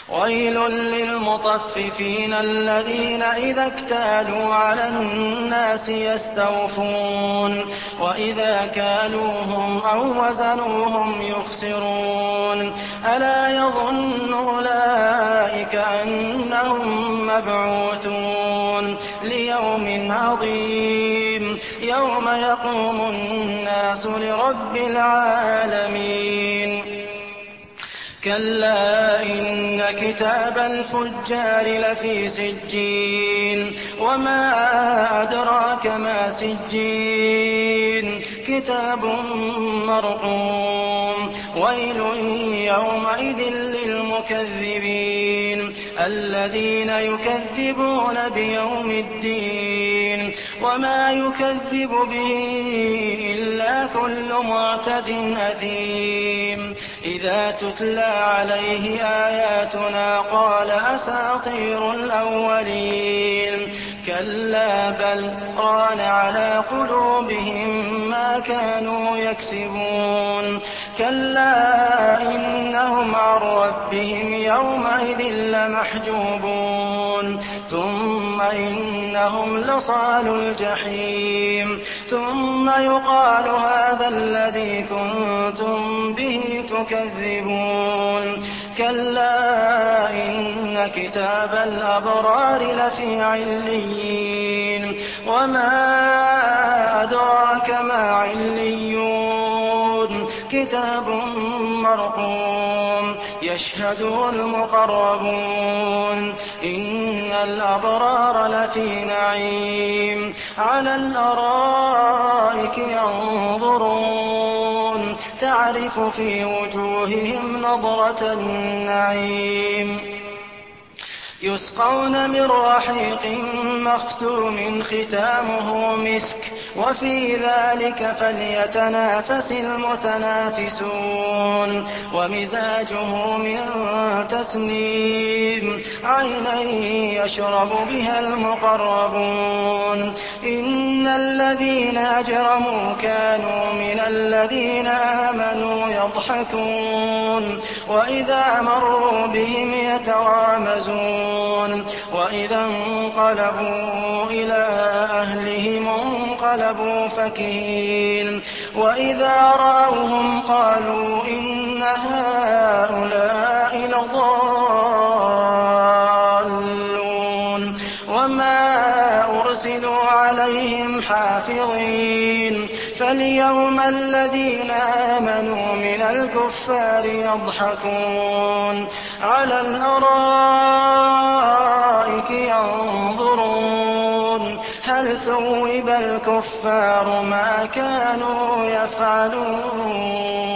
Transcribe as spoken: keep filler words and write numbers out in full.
ويل للمطففين الذين إذا اكتالوا على الناس يستوفون وإذا كالوهم أو وزنوهم يخسرون ألا يظن أولئك أنهم مبعوثون ليوم عظيم يوم يقوم الناس لرب العالمين كلا إن كتاب الفجار لفي سجين وما أدراك ما سجين كتاب مرقوم ويل يومئذ للمكذبين الذين يكذبون بيوم الدين وما يكذب به إلا كل معتد أثيم إذا تتلى عليه آياتنا قال أساطير الأولين كلا بل ران على قلوبهم ما كانوا يكسبون كلا إنهم عن ربهم يومئذ لمحجوبون ثم إنهم لصالو الجحيم ثم يقال هذا الذي كنتم به تكذبون كلا إن كتاب الأبرار لفي عليين وما أدراك ما عليون كتاب مرقوم يشهده المقربون إن الأبرار لفي نعيم على الأرائك ينظرون تعرف في وجوههم نضرة النعيم يسقون من رحيق مختوم ختامه مسك وفي ذلك فليتنافس المتنافسون ومزاجه من تسنيم عينا يشرب بها المقربون إن الذين أجرموا كانوا من الذين آمنوا يضحكون وإذا مروا بهم يتغامزون وإذا انقلبوا إلى أهلهم انقلبوا فكهين وإذا رأوهم قالوا إن هؤلاء لضالون وما أرسلوا عليهم حافظين فاليوم الذين آمنوا من الكفار يضحكون على الأرائك ينظرون هل ثوب الكفار ما كانوا يفعلون